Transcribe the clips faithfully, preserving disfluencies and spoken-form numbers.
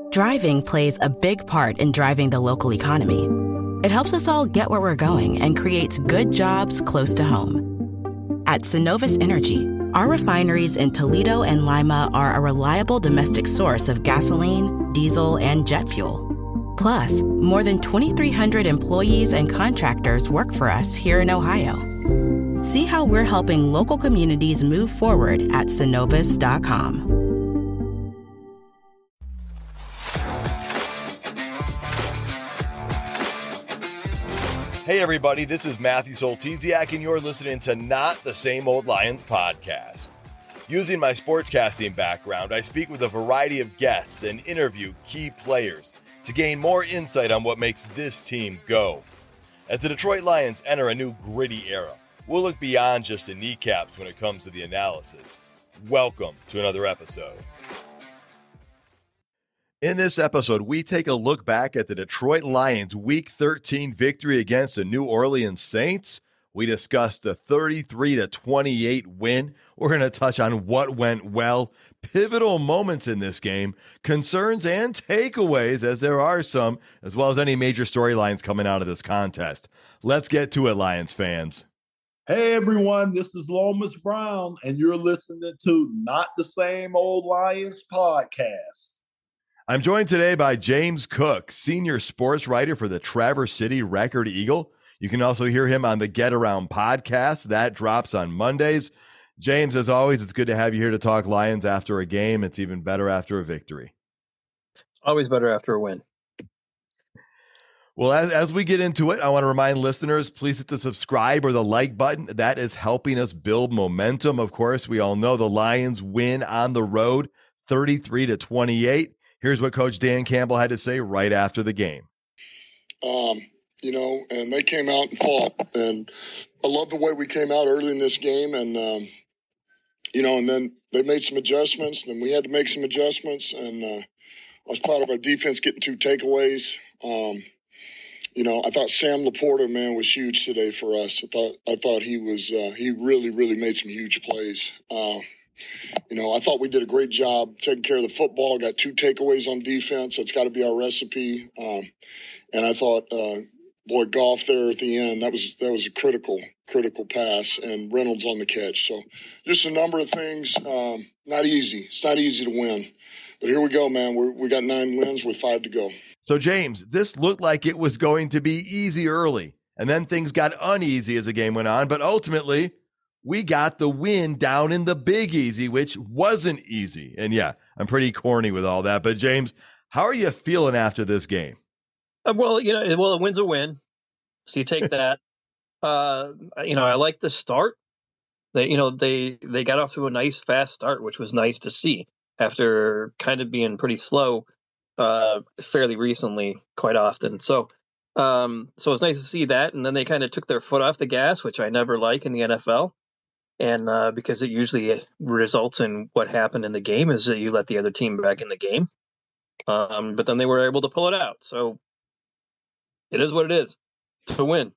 Driving plays a big part in driving the local economy. It helps us all get where we're going and creates good jobs close to home. At Synovus Energy, our refineries in Toledo and Lima are a reliable domestic source of gasoline, diesel, and jet fuel. Plus, more than twenty-three hundred employees and contractors work for us here in Ohio. See how we're helping local communities move forward at synovus dot com. Hey everybody, this is Matthew Soltesiak, and you're listening to Not the Same Old Lions podcast. Using my sportscasting background, I speak with a variety of guests and interview key players to gain more insight on what makes this team go. As the Detroit Lions enter a new gritty era, we'll look beyond just the kneecaps when it comes to the analysis. Welcome to another episode. In this episode, we take a look back at the Detroit Lions' Week thirteen victory against the New Orleans Saints. We discussed the thirty-three to twenty-eight win. We're going to touch on what went well, pivotal moments in this game, concerns and takeaways, as there are some, as well as any major storylines coming out of this contest. Let's get to it, Lions fans. Hey everyone, this is Lomas Brown, and you're listening to Not the Same Old Lions podcast. I'm joined today by James Cook, senior sports writer for the Traverse City Record Eagle. You can also hear him on the Get Around podcast. That drops on Mondays. James, as always, it's good to have you here to talk Lions after a game. It's even better after a victory. Always better after a win. Well, as, as we get into it, I want to remind listeners, please hit the subscribe or the like button. That is helping us build momentum. Of course, we all know the Lions win on the road, thirty-three to twenty-eight. Here's what Coach Dan Campbell had to say right after the game. Um, you know, and they came out and fought. And I love the way we came out early in this game. And, um, you know, and then they made some adjustments. Then we had to make some adjustments. And uh, I was proud of our defense getting two takeaways. Um, you know, I thought Sam Laporta, man, was huge today for us. I thought I thought he was uh, – he really, really made some huge plays. Uh You know, I thought we did a great job taking care of the football. Got two takeaways on defense. That's got to be our recipe. Um, and I thought, uh, boy, Goff there at the end, that was that was a critical, critical pass, and Reynolds on the catch. So just a number of things. Um, not easy. It's not easy to win. But here we go, man. We're, we got nine wins with five to go. So, James, this looked like it was going to be easy early, and then things got uneasy as the game went on. But ultimately, we got the win down in the Big Easy, which wasn't easy. And yeah, I'm pretty corny with all that. But James, how are you feeling after this game? Uh, well, you know, well, a win's a win. So you take that. uh, you know, I like the start. They, you know, they they got off to a nice fast start, which was nice to see after kind of being pretty slow uh, fairly recently, quite often. So, um, so it's nice to see that. And then they kind of took their foot off the gas, which I never like in the N F L. And uh, because it usually results in what happened in the game is that you let the other team back in the game. Um, but then they were able to pull it out. So it is what it is. It's a win.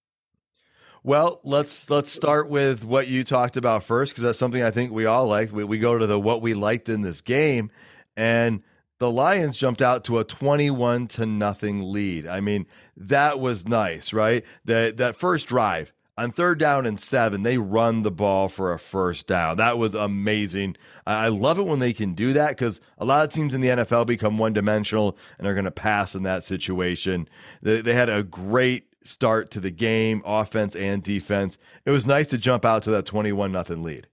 Well, let's let's start with what you talked about first, because that's something I think we all liked. We, we go to the what we liked in this game, and the Lions jumped out to a twenty-one to nothing lead. I mean, that was nice, right? That that first drive. On third down and seven, they run the ball for a first down. That was amazing. I love it when they can do that, because a lot of teams in the N F L become one-dimensional and are going to pass in that situation. They, they had a great start to the game, offense and defense. It was nice to jump out to that twenty-one nothing lead.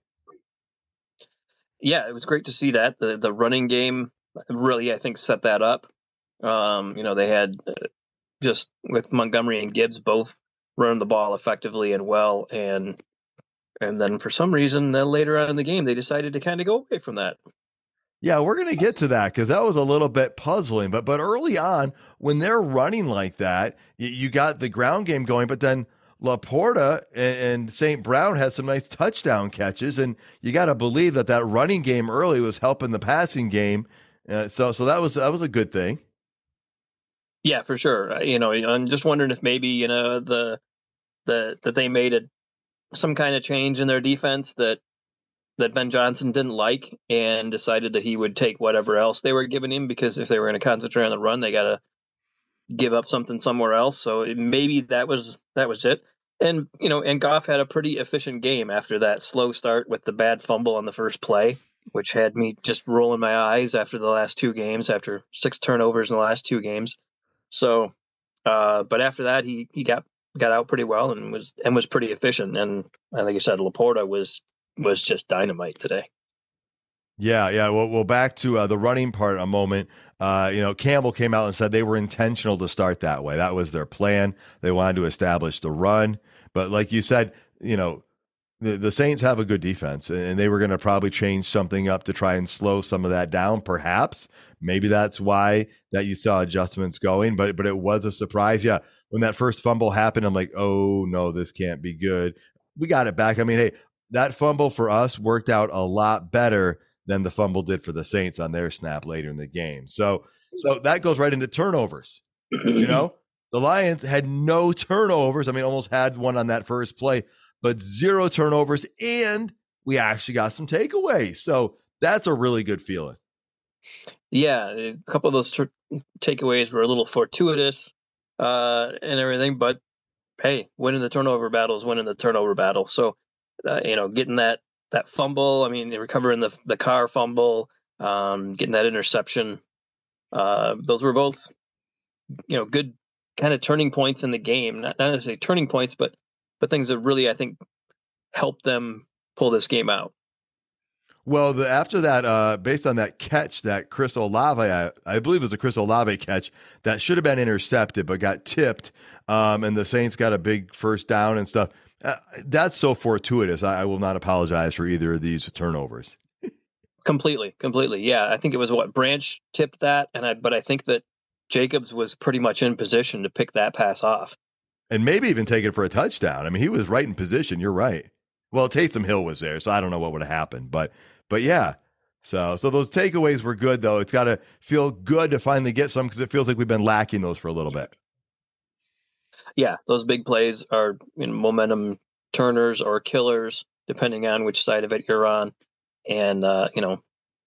Yeah, it was great to see that. The the running game really, I think, set that up. Um, you know, they had uh, just with Montgomery and Gibbs both running the ball effectively and well, and and then for some reason, then later on in the game, they decided to kind of go away from that. Yeah, we're going to get to that, because that was a little bit puzzling. But but early on, when they're running like that, you, you got the ground game going, but then Laporta and, and Saint Brown had some nice touchdown catches, and you got to believe that that running game early was helping the passing game. Uh, so so that was that was a good thing. Yeah, for sure. Uh, You know, I'm just wondering if maybe, you know, the the that they made a some kind of change in their defense that that Ben Johnson didn't like and decided that he would take whatever else they were giving him, because if they were going to concentrate on the run, they got to give up something somewhere else. So it, maybe that was that was it. And you know, and Goff had a pretty efficient game after that slow start with the bad fumble on the first play, which had me just rolling my eyes after the last two games, after six turnovers in the last two games. So, uh, but after that, he he got got out pretty well and was and was pretty efficient. And I think you said Laporta was was just dynamite today. Yeah, yeah. Well, well back to uh, the running part a moment. Uh, you know, Campbell came out and said they were intentional to start that way. That was their plan. They wanted to establish the run. But like you said, you know, the, the Saints have a good defense, and they were going to probably change something up to try and slow some of that down, perhaps. Maybe that's why that you saw adjustments going, but but it was a surprise. Yeah, when that first fumble happened, I'm like, oh, no, this can't be good. We got it back. I mean, hey, that fumble for us worked out a lot better than the fumble did for the Saints on their snap later in the game. So, so that goes right into turnovers. You know, the Lions had no turnovers. I mean, almost had one on that first play, but zero turnovers, and we actually got some takeaways. So that's a really good feeling. Yeah, a couple of those ter- takeaways were a little fortuitous uh, and everything, but hey, winning the turnover battle is winning the turnover battle. So, uh, you know, getting that that fumble, I mean, recovering the the Carr fumble, um, getting that interception, uh, those were both, you know, good kind of turning points in the game. Not, not necessarily turning points, but but things that really, I think, helped them pull this game out. Well, the, after that, uh, based on that catch that Chris Olave, I, I believe it was a Chris Olave catch that should have been intercepted, but got tipped, um, and the Saints got a big first down and stuff. Uh, that's so fortuitous. I, I will not apologize for either of these turnovers. Completely, completely. Yeah, I think it was what Branch tipped that, and I, but I think that Jacobs was pretty much in position to pick that pass off, and maybe even take it for a touchdown. I mean, he was right in position. You're right. Well, Taysom Hill was there, so I don't know what would have happened, but but yeah. So so those takeaways were good, though. It's got to feel good to finally get some, because it feels like we've been lacking those for a little bit. Yeah, those big plays are, you know, momentum turners or killers, depending on which side of it you're on. And uh, you know,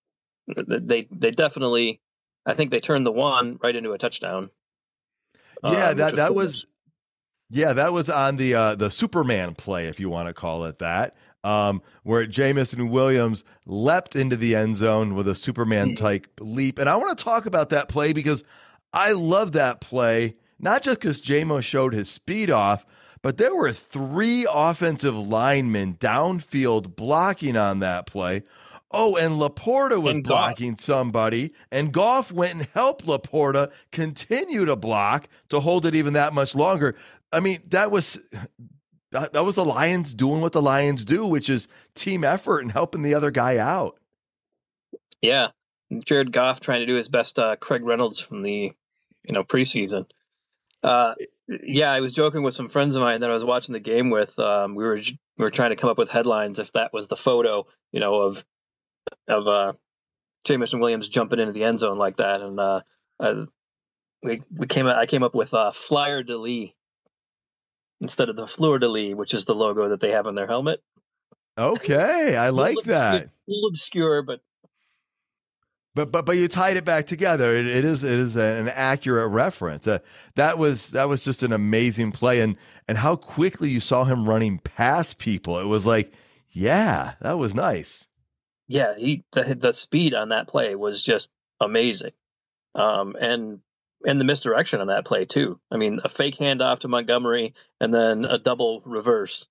they they definitely, I think they turned the one right into a touchdown. Yeah, um, that that was was yeah that was on the uh, the Superman play, if you want to call it that, um, where Jamison Williams leapt into the end zone with a Superman type leap. And I want to talk about that play because I love that play. Not just because J-Mo showed his speed off, but there were three offensive linemen downfield blocking on that play. Oh, and Laporta was and blocking somebody, and Goff went and helped Laporta continue to block to hold it even that much longer. I mean, that was that, that was the Lions doing what the Lions do, which is team effort and helping the other guy out. Yeah, Jared Goff trying to do his best uh, Craig Reynolds from the, you know, preseason. Uh, yeah, I was joking with some friends of mine that I was watching the game with. Um, we were we were trying to come up with headlines if that was the photo, you know, of of uh, Jamison Williams jumping into the end zone like that, and uh, uh, we we came I came up with uh, Flyer de Lis instead of the Fleur de Lis, which is the logo that they have on their helmet. Okay, I like little that. Obscure, a little obscure, but. But but but you tied it back together. It, it is it is an accurate reference. Uh, that was that was just an amazing play, and and how quickly you saw him running past people. It was like, yeah, that was nice. Yeah, he the the speed on that play was just amazing, um, and and the misdirection on that play too. I mean, a fake handoff to Montgomery and then a double reverse.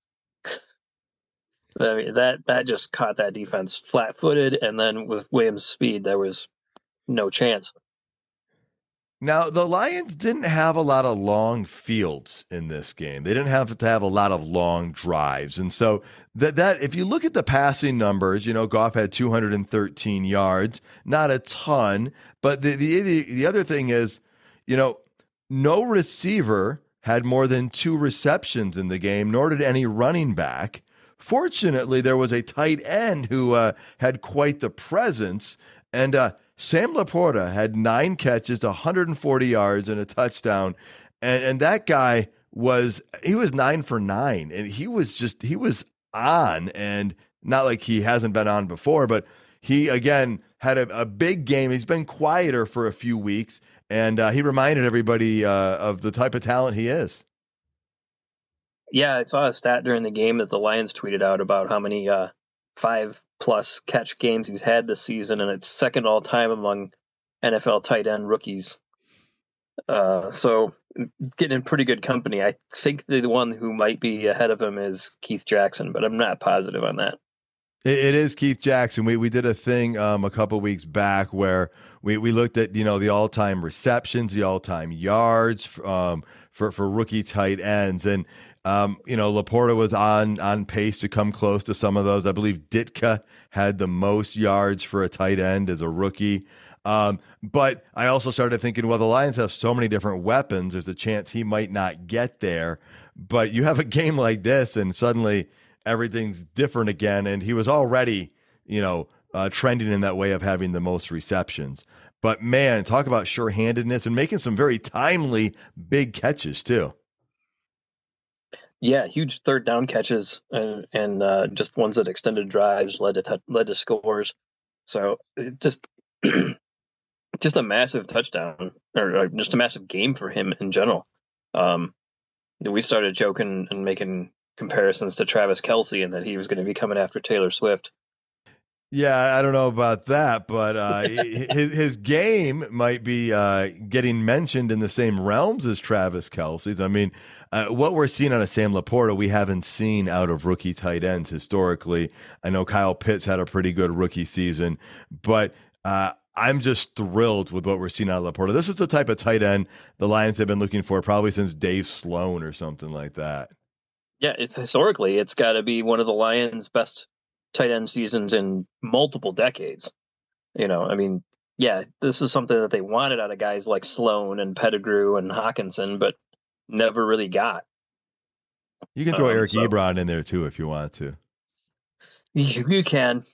I mean, that that just caught that defense flat-footed, and then with Williams' speed, there was no chance. Now, the Lions didn't have a lot of long fields in this game. They didn't have to have a lot of long drives. And so that that if you look at the passing numbers, you know, Goff had two hundred thirteen yards, not a ton, but the the the other thing is, you know, no receiver had more than two receptions in the game, nor did any running back. Fortunately, there was a tight end who uh, had quite the presence, and uh, Sam Laporta had nine catches, one hundred forty yards, and a touchdown, and and that guy was he was nine for nine, and he was just he was on, and not like he hasn't been on before, but he, again, had a, a big game. He's been quieter for a few weeks, and uh, he reminded everybody uh, of the type of talent he is. Yeah, I saw a stat during the game that the Lions tweeted out about how many uh, five-plus catch games he's had this season, and it's second all-time among N F L tight end rookies. Uh, so getting in pretty good company. I think the one who might be ahead of him is Keith Jackson, but I'm not positive on that. It, it is Keith Jackson. We we did a thing um, a couple weeks back where we, we looked at, you know, the all-time receptions, the all-time yards um, for, for rookie tight ends. And, um, you know, Laporta was on, on pace to come close to some of those. I believe Ditka had the most yards for a tight end as a rookie. Um, but I also started thinking, well, the Lions have so many different weapons. There's a chance he might not get there, but you have a game like this and suddenly everything's different again. And he was already, you know, uh, trending in that way of having the most receptions, but man, talk about sure-handedness and making some very timely big catches too. Yeah, huge third down catches and, and uh, just ones that extended drives led to, t- led to scores. So it just, just a massive touchdown or, or just a massive game for him in general. Um, we started joking and making comparisons to Travis Kelce and that he was going to be coming after Taylor Swift. Yeah, I don't know about that, but uh, his his game might be uh, getting mentioned in the same realms as Travis Kelce's. I mean, uh, what we're seeing out of Sam Laporta, we haven't seen out of rookie tight ends historically. I know Kyle Pitts had a pretty good rookie season, but uh, I'm just thrilled with what we're seeing out of Laporta. This is the type of tight end the Lions have been looking for probably since Dave Sloan or something like that. Yeah, it, historically, it's got to be one of the Lions' best tight end seasons in multiple decades. You know, I mean, yeah, this is something that they wanted out of guys like Sloan and Pettigrew and Hawkinson, but never really got. You can throw um, Eric so, Ebron in there too if you want to. You, you can.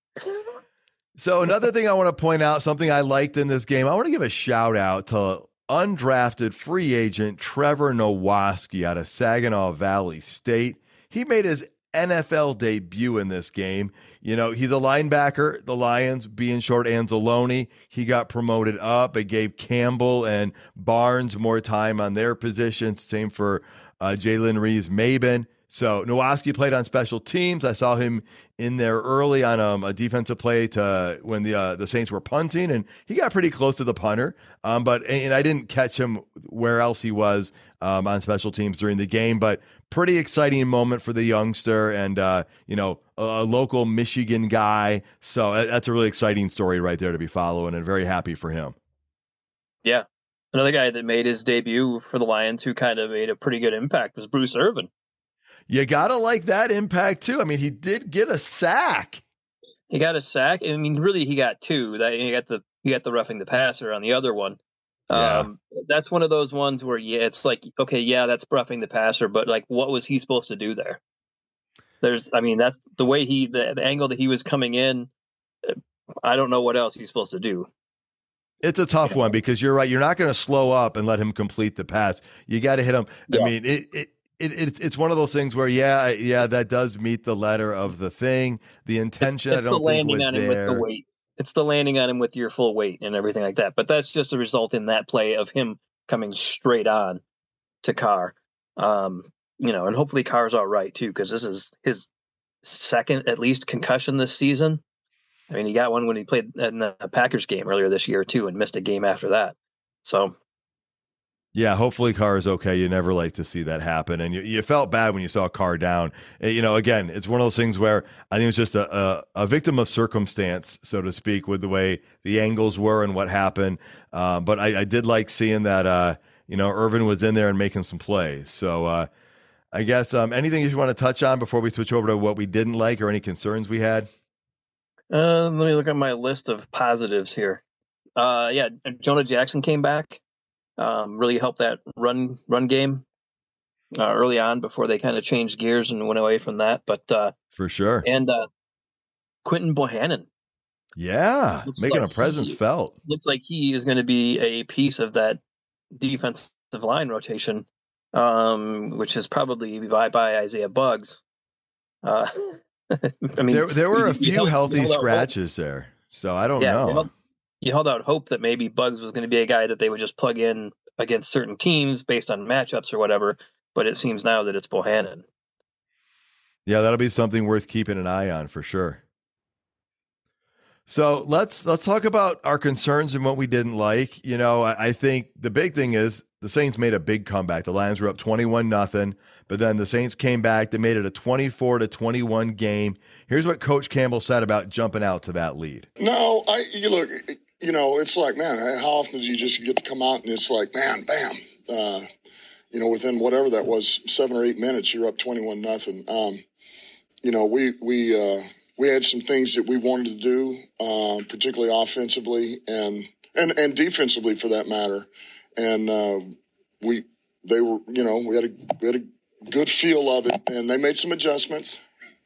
So another thing I want to point out, something I liked in this game, I want to give a shout out to undrafted free agent Trevor Nowaski out of Saginaw Valley State. He made his N F L debut in this game. You know, he's a linebacker, the Lions being short Anzalone. He got promoted up. It gave Campbell and Barnes more time on their positions. Same for uh, Jalen Reeves-Maben. So Nowaski played on special teams. I saw him in there early on um, a defensive play to when the uh, the Saints were punting, and he got pretty close to the punter. Um, but and I didn't catch him where else he was um, on special teams during the game. But pretty exciting moment for the youngster, and uh, you know, a, a local Michigan guy. So that's a really exciting story right there to be following, and very happy for him. Yeah, another guy that made his debut for the Lions who kind of made a pretty good impact was Bruce Irvin. You gotta like that impact too. I mean, he did get a sack. He got a sack. I mean, really, he got two. That he got the he got the roughing the passer on the other one. Yeah. Um, that's one of those ones where yeah, it's like okay, yeah, that's roughing the passer, but like, what was he supposed to do there? There's, I mean, that's the way he the, the angle that he was coming in. I don't know what else he's supposed to do. It's a tough one because you're right. You're not going to slow up and let him complete the pass. You got to hit him. Yeah. I mean, it. it It, it, it's one of those things where, yeah, yeah, that does meet the letter of the thing. The intention, it's, it's I don't the landing think was on him there. with the weight. It's the landing on him with your full weight and everything like that. But that's just a result in that play of him coming straight on to Carr. Um, you know, and hopefully Carr's all right too, because this is his second, at least, concussion this season. I mean, he got one when he played in the Packers game earlier this year too, and missed a game after that. So. Yeah, hopefully Carr is okay. You never like to see that happen. And you, you felt bad when you saw Carr down. You know, again, it's one of those things where I think it's just a, a, a victim of circumstance, so to speak, with the way the angles were and what happened. Uh, but I, I did like seeing that, uh, you know, Irvin was in there and making some plays. So uh, I guess um, anything you want to touch on before we switch over to what we didn't like or any concerns we had? Uh, let me look at my list of positives here. Uh, yeah, Jonah Jackson came back. Um, really helped that run run game uh, early on before they kind of changed gears and went away from that. But uh, for sure, and uh, Quinton Bohannon, yeah, making like a presence he, felt. Looks like he is going to be a piece of that defensive line rotation, um, which is probably bye bye Isaiah Buggs. Uh, I mean, there there were you, a few held, healthy scratches there, so I don't yeah, know. You held, you held out hope that maybe Bugs was going to be a guy that they would just plug in against certain teams based on matchups or whatever. But it seems now that it's Bohannon. Yeah, that'll be something worth keeping an eye on for sure. So let's let's talk about our concerns and what we didn't like. You know, I, I think the big thing is the Saints made a big comeback. The Lions were up twenty-one nothing, but then the Saints came back. They made it a twenty-four to twenty-one game. Here's what Coach Campbell said about jumping out to that lead. No, I you look, you know, it's like, man, how often do you just get to come out and it's like, man, bam, uh, you know, within whatever that was, seven or eight minutes, you're up twenty-one nothing. Um, you know, we we. Uh, We had some things that we wanted to do, uh, particularly offensively and, and and defensively for that matter. And uh, we they were, you know, we had a we had a good feel of it, and they made some adjustments.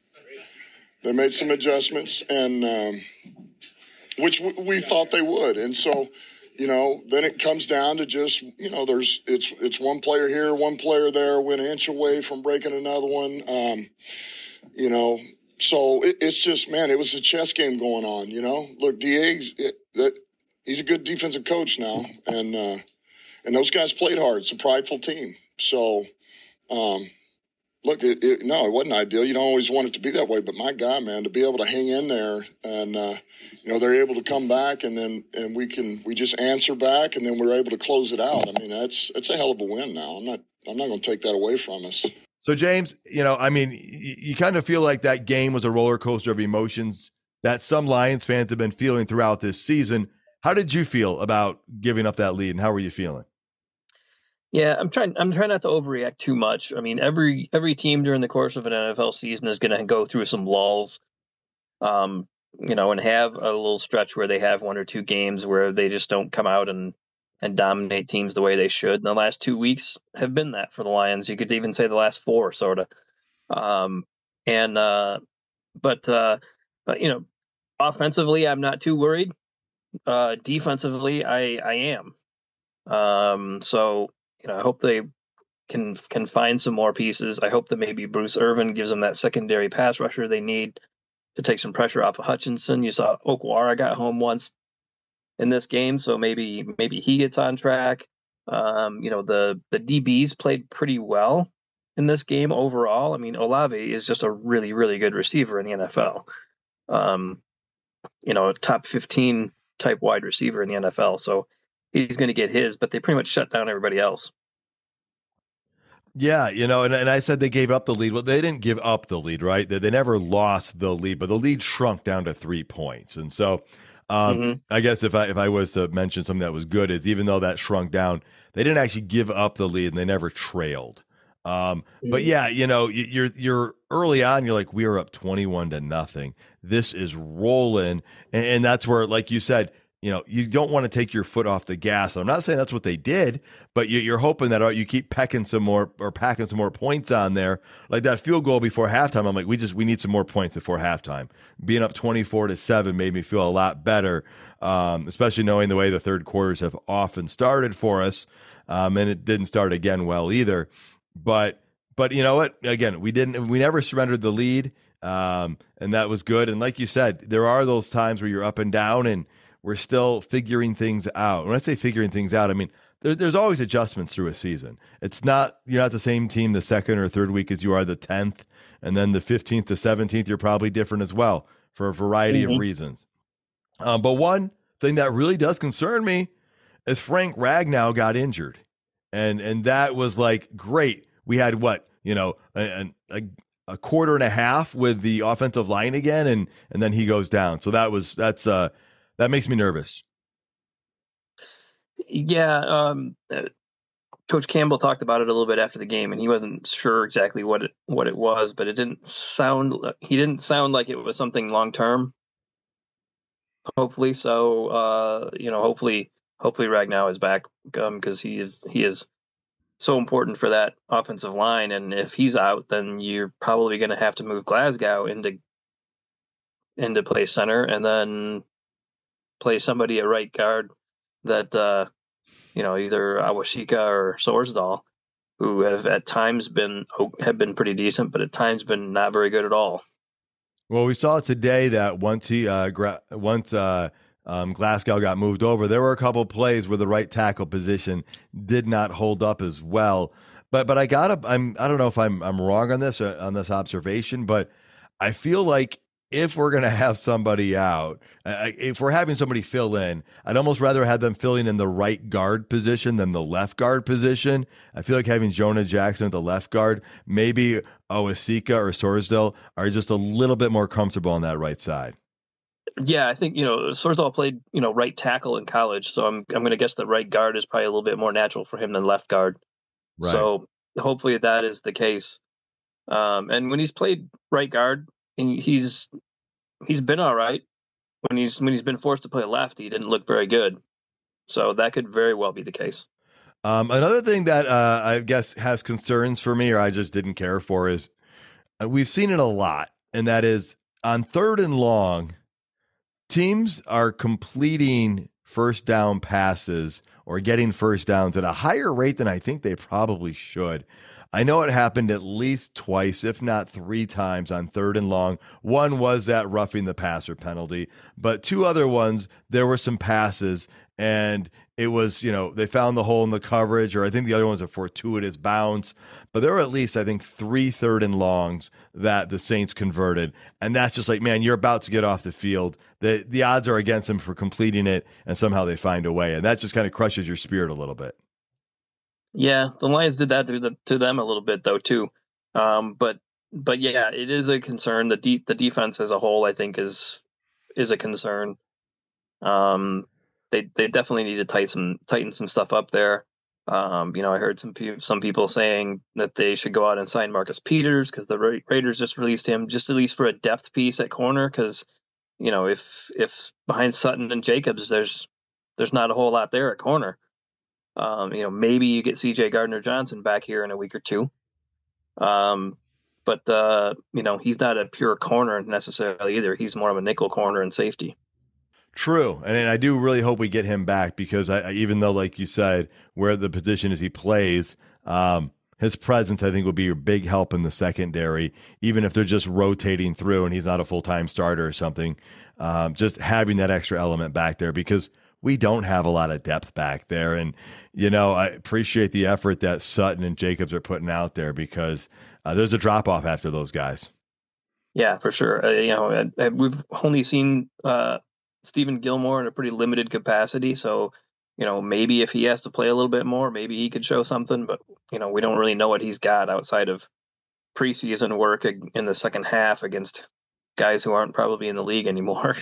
They made some adjustments, and um, which w- we thought they would. And so, you know, then it comes down to just, you know, there's it's it's one player here, one player there, went an inch away from breaking another one. Um, you know. So it, it's just, man, it was a chess game going on, you know. Look, Diego's, it, that, he's a good defensive coach now, and uh, and those guys played hard. It's a prideful team. So, um, look, it, it, no, it wasn't ideal. You don't always want it to be that way, but my God, man, to be able to hang in there, and uh, you know, they're able to come back, and then and we can we just answer back, and then we're able to close it out. I mean, that's it's a hell of a win. Now, I'm not I'm not going to take that away from us. So, James, you know, I mean, you, you kind of feel like that game was a roller coaster of emotions that some Lions fans have been feeling throughout this season. How did you feel about giving up that lead, and how were you feeling? Yeah, I'm trying. I'm trying not to overreact too much. I mean, every every team during the course of an N F L season is going to go through some lulls, um, you know, and have a little stretch where they have one or two games where they just don't come out and and dominate teams the way they should. And the last two weeks have been that for the Lions. You could even say the last four, sort of. Um, and uh, but uh, but you know, offensively, I'm not too worried. Uh, defensively, I I am. Um, so you know, I hope they can can find some more pieces. I hope that maybe Bruce Irvin gives them that secondary pass rusher they need to take some pressure off of Hutchinson. You saw Okwara got home once in this game, so maybe maybe he gets on track. Um, you know, the the D Bs played pretty well in this game overall. I mean, Olave is just a really really good receiver in the N F L. Um, you know, a top fifteen type wide receiver in the N F L. So he's going to get his, but they pretty much shut down everybody else. Yeah, you know, and, and I said they gave up the lead. Well, they didn't give up the lead, right? They, they never lost the lead, but the lead shrunk down to three points. And so um, mm-hmm. I guess if I if I was to mention something that was good is even though that shrunk down, they didn't actually give up the lead and they never trailed. Um, mm-hmm. But yeah, you know, you're you're early on, you're like, we are up twenty-one to nothing. This is rolling. And, and that's where, like you said, you know, you don't want to take your foot off the gas. I'm not saying that's what they did, but you, you're hoping that you keep pecking some more or packing some more points on there. Like that field goal before halftime, I'm like, we just we need some more points before halftime. Being up twenty-four to seven made me feel a lot better, um, especially knowing the way the third quarters have often started for us, um, and it didn't start again well either. But but you know what? Again, we didn't we never surrendered the lead, um, and that was good. And like you said, there are those times where you're up and down and we're still figuring things out. When I say figuring things out, I mean, there, there's always adjustments through a season. It's not, you're not the same team the second or third week as you are the tenth. And then the fifteenth to seventeenth, you're probably different as well for a variety mm-hmm. of reasons. Um, but one thing that really does concern me is Frank Ragnow got injured. And, and that was like, great. We had what, you know, a, a, a quarter and a half with the offensive line again. And, and then he goes down. So that was, that's, uh, that makes me nervous. Yeah, um, uh, Coach Campbell talked about it a little bit after the game, and he wasn't sure exactly what it what it was, but it didn't sound he didn't sound like it was something long term. Hopefully, so uh, you know, hopefully, hopefully Ragnow is back because um, he is he is so important for that offensive line, and if he's out, then you're probably going to have to move Glasgow into into play center, and then play somebody at right guard that, uh, you know, either Awashika or Sorsdal, who have at times been have been pretty decent, but at times been not very good at all. Well, we saw today that once he uh, gra- once uh, um, Glasgow got moved over, there were a couple plays where the right tackle position did not hold up as well. But but I gotta I'm I don't know if I'm I'm wrong on this uh, on this observation, but I feel like if we're gonna have somebody out, uh, if we're having somebody fill in, I'd almost rather have them filling in the right guard position than the left guard position. I feel like having Jonah Jackson at the left guard, maybe Owasika or Sorsdale are just a little bit more comfortable on that right side. Yeah, I think, you know, Sorsdal played, you know, right tackle in college, so I'm I'm going to guess that right guard is probably a little bit more natural for him than left guard. Right. So hopefully that is the case. Um, and when he's played right guard, and he's he's been all right. When he's when he's been forced to play left, he didn't look very good. So that could very well be the case. Um, another thing that uh, I guess has concerns for me, or I just didn't care for, is uh, we've seen it a lot, and that is on third and long, teams are completing first down passes or getting first downs at a higher rate than I think they probably should. I know it happened at least twice, if not three times on third and long. One was that roughing the passer penalty, but two other ones, there were some passes and it was, you know, they found the hole in the coverage, or I think the other one was a fortuitous bounce. But there were at least, I think, three third and longs that the Saints converted. And that's just like, man, you're about to get off the field. The the odds are against them for completing it, and somehow they find a way. And that just kind of crushes your spirit a little bit. Yeah, the Lions did that to, the, to them a little bit, though, too. Um, but but yeah, it is a concern. The de- the defense as a whole, I think, is is a concern. Um, they they definitely need to tighten some tighten some stuff up there. Um, you know, I heard some pe- some people saying that they should go out and sign Marcus Peters because the Ra- Raiders just released him, just at least for a depth piece at corner. Because you know, if if behind Sutton and Jacobs, there's there's not a whole lot there at corner. Um, you know, maybe you get C J Gardner-Johnson back here in a week or two. Um, but, uh, you know, he's not a pure corner necessarily either. He's more of a nickel corner and safety. True. And, and I do really hope we get him back because I, I even though, like you said, where the position is he plays, um, his presence, I think, will be a big help in the secondary, even if they're just rotating through and he's not a full-time starter or something. Um, just having that extra element back there because we don't have a lot of depth back there. And, you know, I appreciate the effort that Sutton and Jacobs are putting out there because uh, there's a drop-off after those guys. Yeah, for sure. Uh, you know, uh, we've only seen uh, Stephen Gilmore in a pretty limited capacity. So, you know, maybe if he has to play a little bit more, maybe he could show something. But, you know, we don't really know what he's got outside of preseason work in the second half against guys who aren't probably in the league anymore.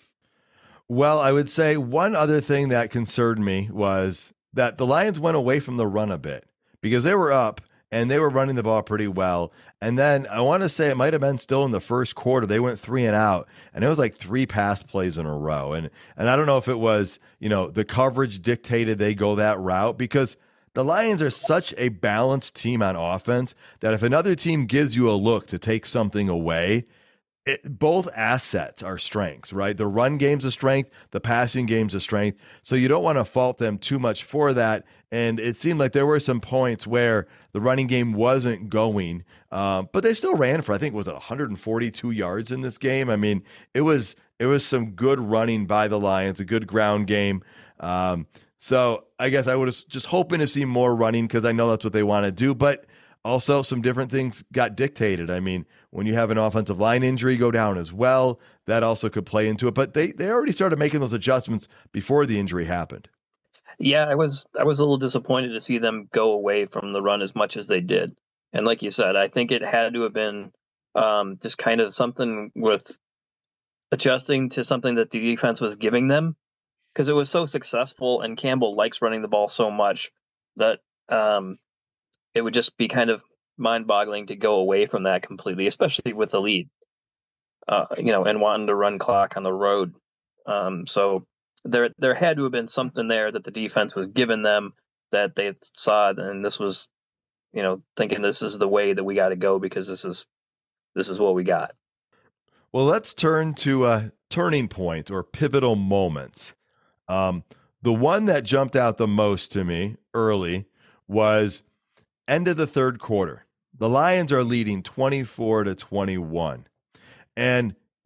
Well, I would say one other thing that concerned me was that the Lions went away from the run a bit because they were up and they were running the ball pretty well. And then I want to say it might have been still in the first quarter. They went three and out and it was like three pass plays in a row. And, and I don't know if it was, you know, the coverage dictated they go that route because the Lions are such a balanced team on offense that if another team gives you a look to take something away, It, both assets are strengths, right? The run game's a strength, the passing game's a strength. So you don't want to fault them too much for that. And it seemed like there were some points where the running game wasn't going, um, but they still ran for, I think, was it one hundred forty-two yards in this game? I mean, it was it was some good running by the Lions, a good ground game. Um, so I guess I was just hoping to see more running because I know that's what they want to do, but also some different things got dictated. I mean, when you have an offensive line injury go down as well, that also could play into it. But they, they already started making those adjustments before the injury happened. Yeah, I was I was a little disappointed to see them go away from the run as much as they did. And like you said, I think it had to have been um, just kind of something with adjusting to something that the defense was giving them because it was so successful and Campbell likes running the ball so much that um, it would just be kind of mind-boggling to go away from that completely, especially with the lead, uh, you know, and wanting to run clock on the road. Um, so there, there had to have been something there that the defense was giving them that they saw, and this was, you know, thinking this is the way that we got to go because this is, this is what we got. Well, let's turn to a turning point or pivotal moments. Um, the one that jumped out the most to me early was end of the third quarter. The Lions are leading twenty-four to twenty-one. And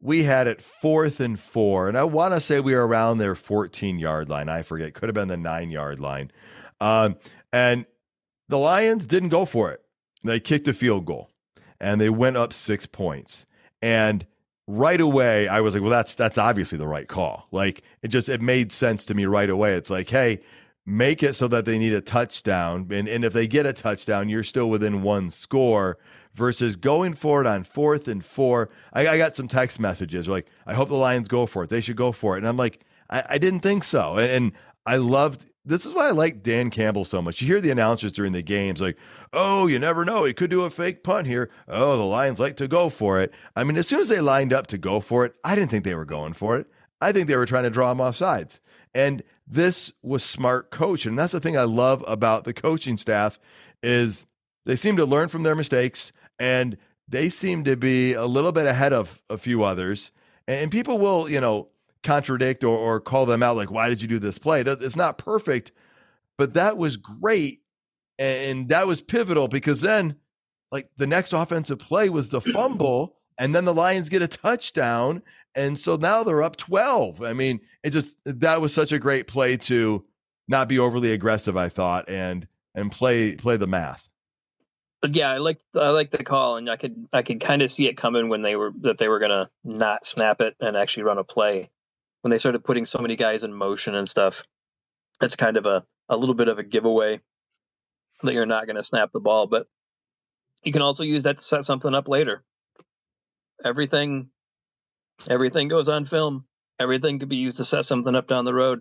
we had it fourth and four, and I want to say we were around their fourteen-yard line. I forget. Could have been the nine-yard line. Um, and the Lions didn't go for it. They kicked a field goal, and they went up six points. And right away, I was like, well, that's that's obviously the right call. Like, it just it made sense to me right away. It's like, hey, make it so that they need a touchdown. And, and if they get a touchdown, you're still within one score versus going for it on fourth and four. I, I got some text messages like, I hope the Lions go for it. They should go for it. And I'm like, I, I didn't think so. And, and I loved this is why I like Dan Campbell so much. You hear the announcers during the games like, oh, you never know. He could do a fake punt here. Oh, the Lions like to go for it. I mean, as soon as they lined up to go for it, I didn't think they were going for it. I think they were trying to draw them off sides. And this was smart coaching. And that's the thing I love about the coaching staff is they seem to learn from their mistakes, and they seem to be a little bit ahead of a few others. And people will, you know, contradict or, or call them out like, why did you do this play? It's not perfect, but that was great. And that was pivotal because then like the next offensive play was the fumble, and then the Lions get a touchdown. And so now they're up twelve. I mean, it just, that was such a great play to not be overly aggressive, I thought, and, and play, play the math. But yeah, I like, I like the call, and I could, I could kind of see it coming when they were, that they were going to not snap it and actually run a play when they started putting so many guys in motion and stuff. It's kind of a, a little bit of a giveaway that you're not going to snap the ball, but you can also use that to set something up later. Everything, everything goes on film. Everything could be used to set something up down the road.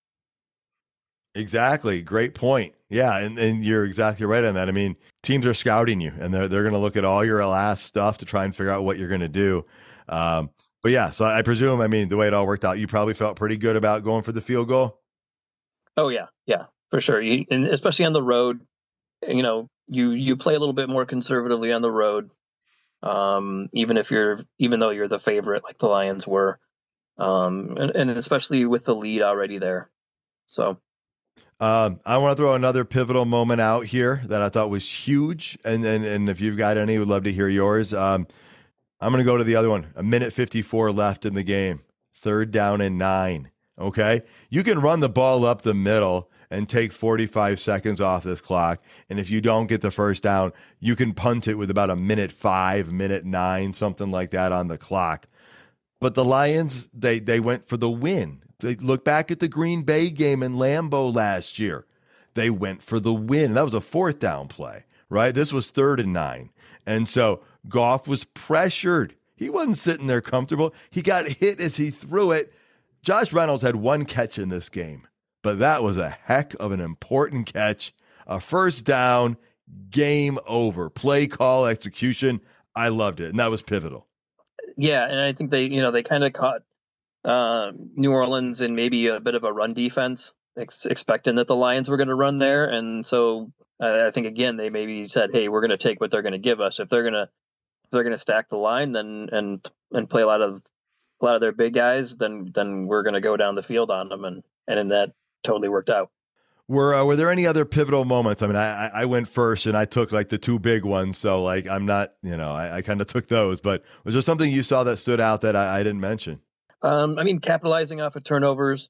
Exactly. Great point. Yeah. And, and you're exactly right on that. I mean, teams are scouting you, and they're, they're going to look at all your last stuff to try and figure out what you're going to do. Um, but yeah, so I presume, I mean, the way it all worked out, you probably felt pretty good about going for the field goal. Oh yeah. Yeah, for sure. You, and especially on the road, you know, you, you play a little bit more conservatively on the road. Um, even if you're, even though you're the favorite, like the Lions were, um, and, and especially with the lead already there. So, um, I want to throw another pivotal moment out here that I thought was huge. And and, and if you've got any, would love to hear yours. Um, I'm going to go to the other one. A minute fifty-four left in the game, third down and nine. Okay. You can run the ball up the middle and take forty-five seconds off this clock. And if you don't get the first down, you can punt it with about a minute five, minute nine, something like that on the clock. But the Lions, they they went for the win. They look back at the Green Bay game in Lambeau last year. They went for the win. That was a fourth down play, right? This was third and nine. And so Goff was pressured. He wasn't sitting there comfortable. He got hit as he threw it. Josh Reynolds had one catch in this game, but that was a heck of an important catch. A first down, game over. Play call, execution. I loved it, and that was pivotal. Yeah, and I think they, you know, they kind of caught uh, New Orleans in maybe a bit of a run defense, ex- expecting that the Lions were going to run there, and so uh, I think again they maybe said, "Hey, we're going to take what they're going to give us. If they're going to, if they're going to stack the line, then and and play a lot of a lot of their big guys, then then we're going to go down the field on them," and and in that totally worked out. Were uh, were there any other pivotal moments? I mean, I I went first and I took like the two big ones, so like I'm not, you know, I, I kind of took those. But was there something you saw that stood out that I, I didn't mention? Um, I mean, capitalizing off of turnovers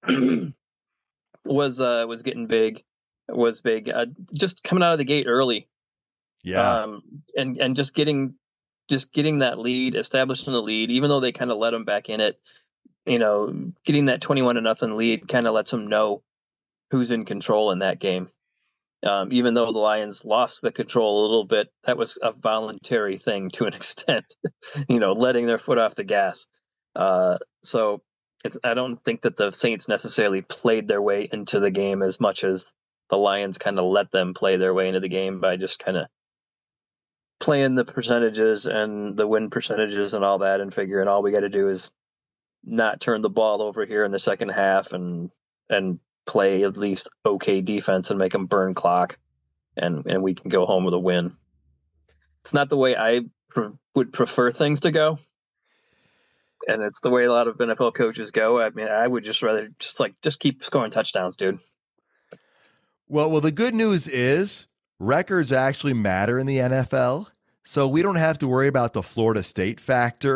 was uh, was getting big, was big. Uh, just coming out of the gate early, yeah, um, and and just getting just getting that lead, establishing the lead, even though they kind of let them back in it. You know, getting that twenty-one to nothing lead kind of lets them know who's in control in that game. Um, even though the Lions lost the control a little bit, that was a voluntary thing to an extent, you know, letting their foot off the gas. Uh, so it's, I don't think that the Saints necessarily played their way into the game as much as the Lions kind of let them play their way into the game by just kind of playing the percentages and the win percentages and all that, and figuring all we got to do is not turn the ball over here in the second half and, and, play at least okay defense and make them burn clock, and and we can go home with a win. It's not the way I pre- would prefer things to go, and it's the way a lot of N F L coaches go. I mean, I would just rather just like just keep scoring touchdowns, dude. Well, well, the good news is records actually matter in the N F L, so we don't have to worry about the Florida State factor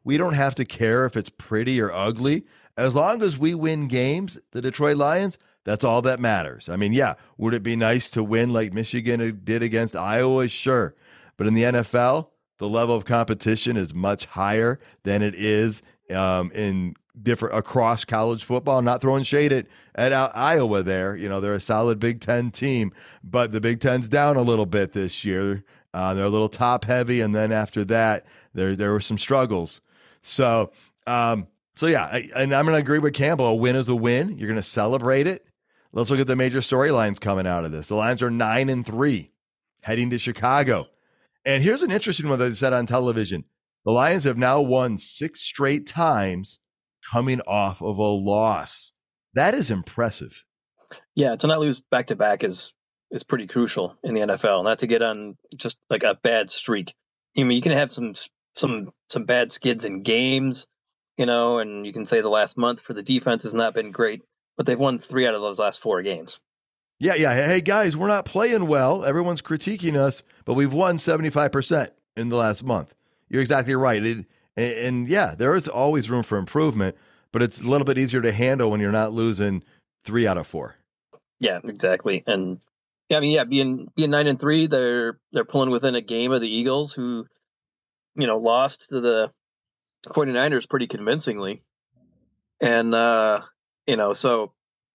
We don't have to care if it's pretty or ugly. As long as we win games, the Detroit Lions, that's all that matters. I mean, yeah, would it be nice to win like Michigan did against Iowa? Sure. But in the N F L, the level of competition is much higher than it is um, in different across college football. I'm not throwing shade at, at Iowa there. You know, they're a solid Big Ten team, but the Big Ten's down a little bit this year. Uh, they're a little top heavy. And then after that, there, there were some struggles. So, um, so yeah, I, and I'm going to agree with Campbell. A win is a win. You're going to celebrate it. Let's look at the major storylines coming out of this. The Lions are nine and three heading to Chicago. And here's an interesting one that they said on television. The Lions have now won six straight times coming off of a loss. That is impressive. Yeah, to not lose back to back is is pretty crucial in the N F L. Not to get on just like a bad streak. I mean, you can have some some some bad skids in games, you know, and you can say the last month for the defense has not been great, but they've won three out of those last four games. Yeah, yeah. Hey, guys, we're not playing well. Everyone's critiquing us, but we've won seventy-five percent in the last month. You're exactly right. It, and, and yeah, there is always room for improvement, but it's a little bit easier to handle when you're not losing three out of four. Yeah, exactly. And yeah, I mean, yeah, being being nine and three, they're they're pulling within a game of the Eagles, who, you know, lost to the 49ers pretty convincingly. And uh, you know, so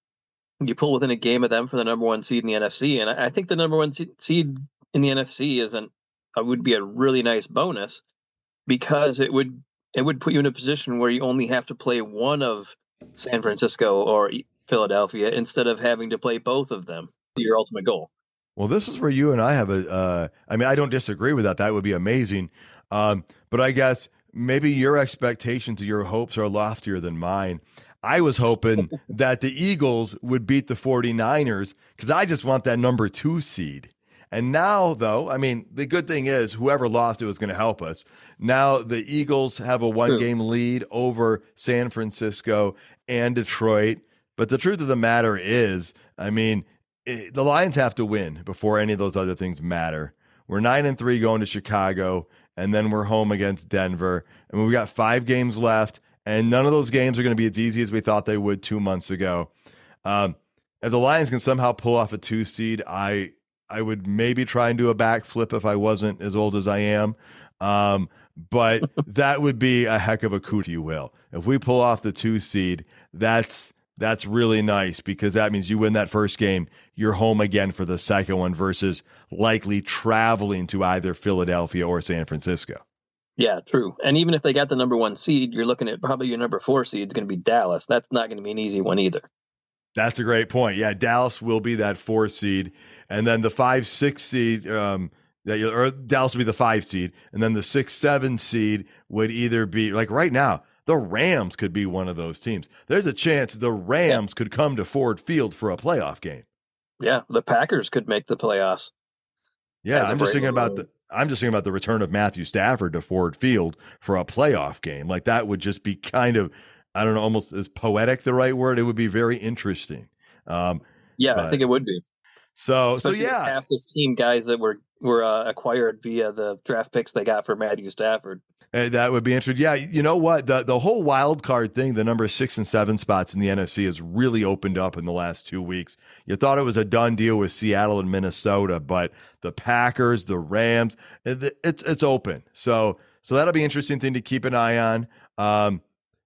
you pull within a game of them for the number one seed in the N F C, and I think the number one seed in the N F C isn't uh, would be a really nice bonus, because it would it would put you in a position where you only have to play one of San Francisco or Philadelphia instead of having to play both of them. Your ultimate goal. Well, this is where you and I have a. Uh, I mean, I don't disagree with that. That would be amazing, um, but I guess maybe your expectations, your hopes are loftier than mine. I was hoping that the Eagles would beat the 49ers because I just want that number two seed. And now, though, I mean, the good thing is whoever lost it was going to help us. Now the Eagles have a one-game lead over San Francisco and Detroit. But the truth of the matter is, I mean, it, the Lions have to win before any of those other things matter. We're nine and three going to Chicago, and then we're home against Denver. And we've got five games left. And none of those games are going to be as easy as we thought they would two months ago. Um, if the Lions can somehow pull off a two seed, I I would maybe try and do a backflip if I wasn't as old as I am. Um, but that would be a heck of a coup, if you will. If we pull off the two seed, that's that's really nice, because that means you win that first game, you're home again for the second one versus likely traveling to either Philadelphia or San Francisco. Yeah, true. And even if they got the number one seed, you're looking at probably your number four seed is going to be Dallas. That's not going to be an easy one either. That's a great point. Yeah, Dallas will be that four seed. And then the five, six seed, um, that you, or Dallas will be the five seed. And then the six, seven seed would either be, like right now, the Rams could be one of those teams. There's a chance the Rams yeah. could come to Ford Field for a playoff game. Yeah, the Packers could make the playoffs. Yeah, I'm just thinking about the I'm just thinking about the return of Matthew Stafford to Ford Field for a playoff game. Like that would just be kind of, I don't know, almost is poetic the right word? It would be very interesting. Um, yeah, but, I think it would be. So, Especially so yeah, half this team guys that were were uh, acquired via the draft picks they got for Matthew Stafford. And that would be interesting. Yeah, you know what? The the whole wild card thing, the number six and seven spots in the N F C has really opened up in the last two weeks. You thought it was a done deal with Seattle and Minnesota, but the Packers, the Rams, it's it's open. So so that'll be an interesting thing to keep an eye on. Um,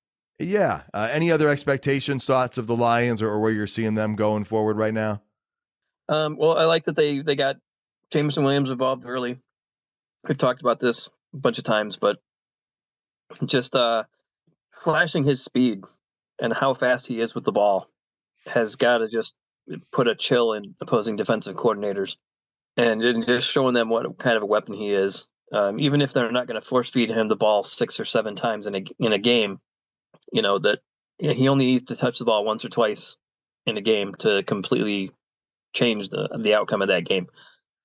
yeah. Uh, any other expectations, thoughts of the Lions, or, or where you're seeing them going forward right now? Um, well, I like that they they got Jameson Williams involved early. We've talked about this a bunch of times, but just uh, flashing his speed and how fast he is with the ball has got to just put a chill in opposing defensive coordinators, and just showing them what kind of a weapon he is. Um, even if they're not going to force feed him the ball six or seven times in a in a game, you know that he only needs to touch the ball once or twice in a game to completely change the the outcome of that game.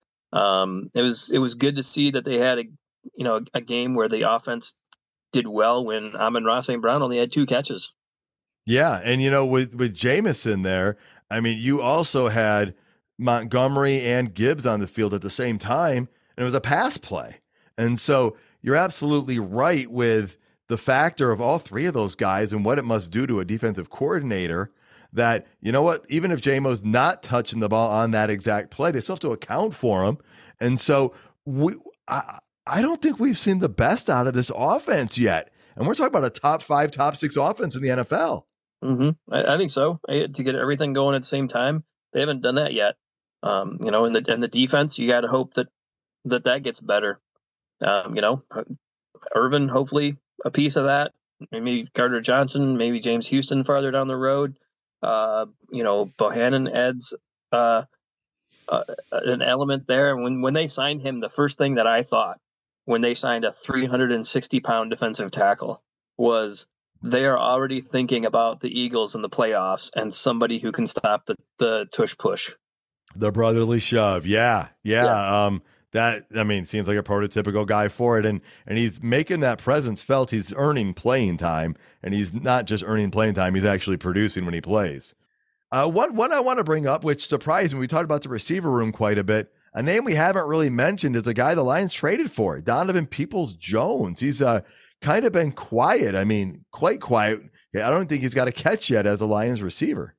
Um, it was it was good to see that they had a you know a game where the offense did well when Amon-Ra Saint Brown only had two catches. Yeah, and you know with with Jameson there, I mean you also had Montgomery and Gibbs on the field at the same time, and it was a pass play. And so you're absolutely right with the factor of all three of those guys and what it must do to a defensive coordinator that, you know what, even if J M O's not touching the ball on that exact play, they still have to account for him. And so we, I, I don't think we've seen the best out of this offense yet. And we're talking about a top five, top six offense in the N F L. Mm-hmm. I, I think so. I, to get everything going at the same time, they haven't done that yet. Um, you know, in the in the defense, you got to hope that that that gets better. Um, you know, Irvin, hopefully a piece of that. Maybe Gardner Johnson, maybe James Houston farther down the road. Uh, you know, Bohannon adds uh, uh, an element there. When when they signed him, the first thing that I thought when they signed a three hundred sixty pound defensive tackle was they are already thinking about the Eagles in the playoffs and somebody who can stop the, the tush push. The brotherly shove. Yeah. Yeah. Yeah. Um, that, I mean, seems like a prototypical guy for it. And, and he's making that presence felt. He's earning playing time, and he's not just earning playing time. He's actually producing when he plays. Uh, one, one I want to bring up, which surprised me, we talked about the receiver room quite a bit. A name we haven't really mentioned is a guy the Lions traded for, Donovan Peoples-Jones. He's uh, kind of been quiet. I mean, quite quiet. Yeah, I don't think he's got a catch yet as a Lions receiver.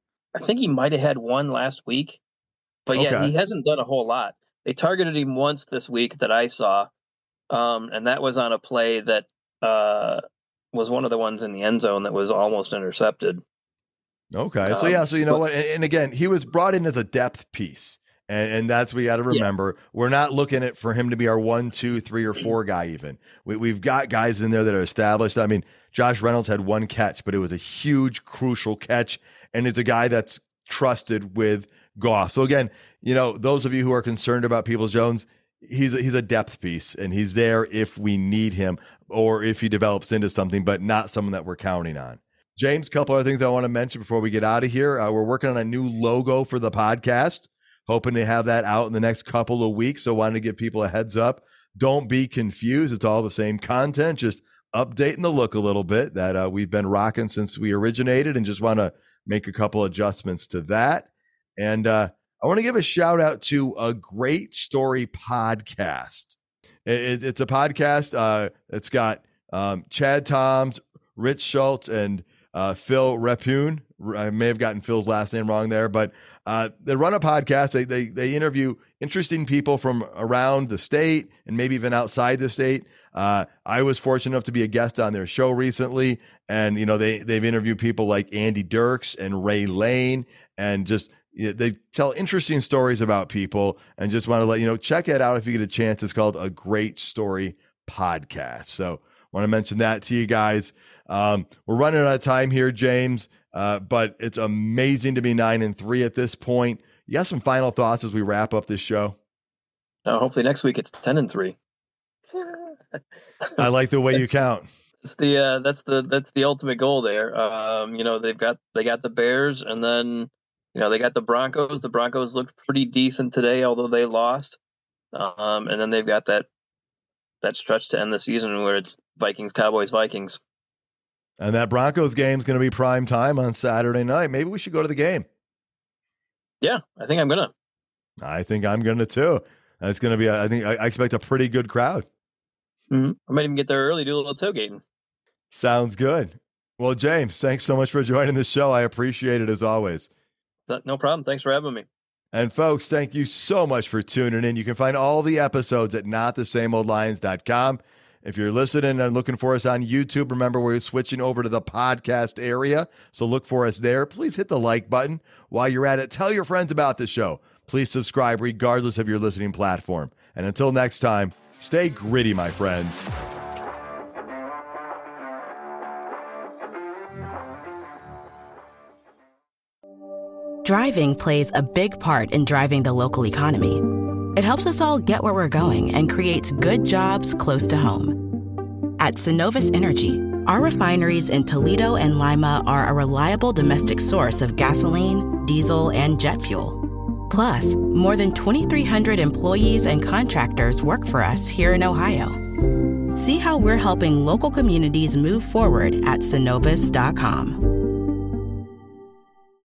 I think he might have had one last week, but yeah, Okay. he hasn't done a whole lot. They targeted him once this week that I saw, um, and that was on a play that uh, was one of the ones in the end zone that was almost intercepted. Okay. So, Um, yeah, so you know but- what? And, and again, he was brought in as a depth piece. And, and that's what we got to remember. Yeah. We're not looking at for him to be our one, two, three, or four guy even. We, we've got guys in there that are established. I mean, Josh Reynolds had one catch, but it was a huge, crucial catch. And it's a guy that's trusted with Goff. So again, you know, those of you who are concerned about Peoples-Jones, he's a, he's a depth piece, and he's there if we need him or if he develops into something, but not someone that we're counting on. James, a couple other things I want to mention before we get out of here. Uh, we're working on a new logo for the podcast. Hoping to have that out in the next couple of weeks. So wanted to give people a heads up. Don't be confused. It's all the same content, just updating the look a little bit that uh, we've been rocking since we originated, and just want to make a couple adjustments to that. And uh, I want to give a shout out to A Great Story Podcast. It, it, it's a podcast. Uh, it's got um, Chad Toms, Rich Schultz, and uh, Phil Repune. I may have gotten Phil's last name wrong there, but uh, they run a podcast. They, they they interview interesting people from around the state and maybe even outside the state. Uh, I was fortunate enough to be a guest on their show recently, and you know they they've interviewed people like Andy Dirks and Ray Lane, and just you know, they tell interesting stories about people. And just want to let you know, check it out if you get a chance. It's called A Great Story Podcast. So want to mention that to you guys. Um, we're running out of time here, James. Uh, but it's amazing to be nine and three at this point. You got some final thoughts as we wrap up this show? No, hopefully next week it's ten and three. I like the way you count. It's the uh, that's the that's the ultimate goal there. Um, you know, they've got they got the Bears, and then you know they got the Broncos. The Broncos looked pretty decent today, although they lost. Um, and then they've got that that stretch to end the season where it's Vikings, Cowboys, Vikings. And that Broncos game is going to be prime time on Saturday night. Maybe we should go to the game. Yeah, I think I'm gonna. I think I'm going to too. It's going to be. A, I think I expect a pretty good crowd. Mm-hmm. I might even get there early, do a little tailgating. Sounds good. Well, James, thanks so much for joining the show. I appreciate it as always. No problem. Thanks for having me. And folks, thank you so much for tuning in. You can find all the episodes at not the same old lions dot com. If you're listening and looking for us on YouTube, remember we're switching over to the podcast area, so look for us there. Please hit the like button. While you're at it, tell your friends about the show. Please subscribe regardless of your listening platform. And until next time, stay gritty, my friends. Driving plays a big part in driving the local economy. It helps us all get where we're going and creates good jobs close to home. At Synovus Energy, our refineries in Toledo and Lima are a reliable domestic source of gasoline, diesel, and jet fuel. Plus, more than twenty-three hundred employees and contractors work for us here in Ohio. See how we're helping local communities move forward at Synovus dot com.